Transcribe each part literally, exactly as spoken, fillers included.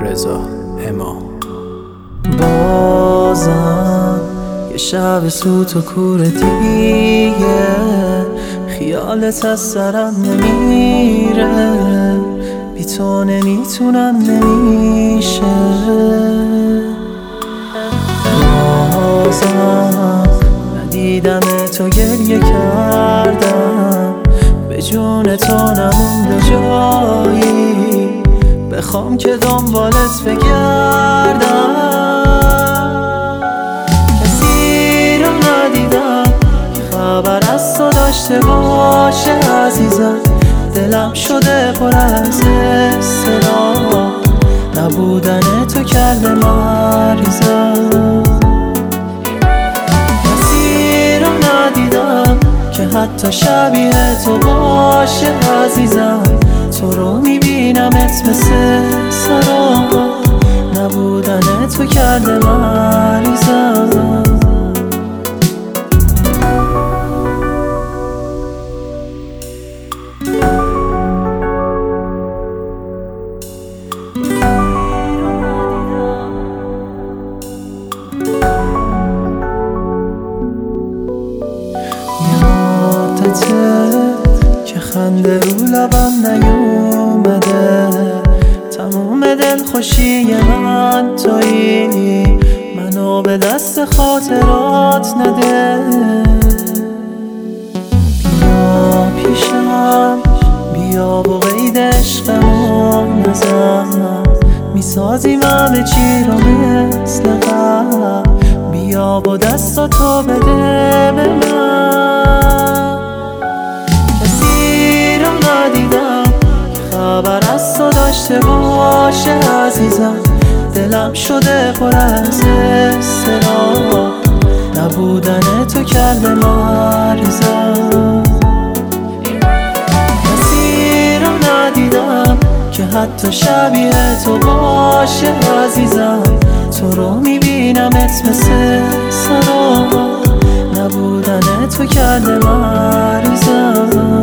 رضا اما. بازم یه شب سوت و کور دیگه، خیالت از سرم نمیره، بی تو نمیتونم نمیشه. بازم ندیدم تو گریه کردم، به جون تو نمونده جایی، بخوام که دنبالت بگردم. کسی رو ندیدم خبر از تو داشته باشه عزیزم، دلم شده پر از اضطراب، نبودن تو کرده مریضم. کسی رو ندیدم که حتی شبیه تو باشه عزیزم، تو رو میبینمت مثل سراب، نبودن تو کرده مریضم. یادته که خنده رو لبم نیومده، تموم دل خوشی من تویی، منو به دست خاطرات نده. بیا پیشم بیا و قید عشقمون نزن، میسازیم همه چی رو مثل قبل، بیا و دستاتو بده به من. کسی رو ندیدم خبر از تو داشته باشه عزیزم، دلم شده پر از اضطراب، نبودن تو کرده مریضم. کسی رو ندیدم که حتی شبیه تو باشه عزیزم، تو رو میبینمت مثل سراب، نبودن تو کرده مریضم.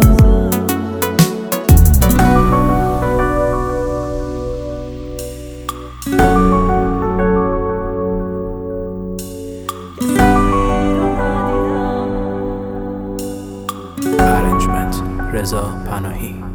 Arrangement رضا پناهی.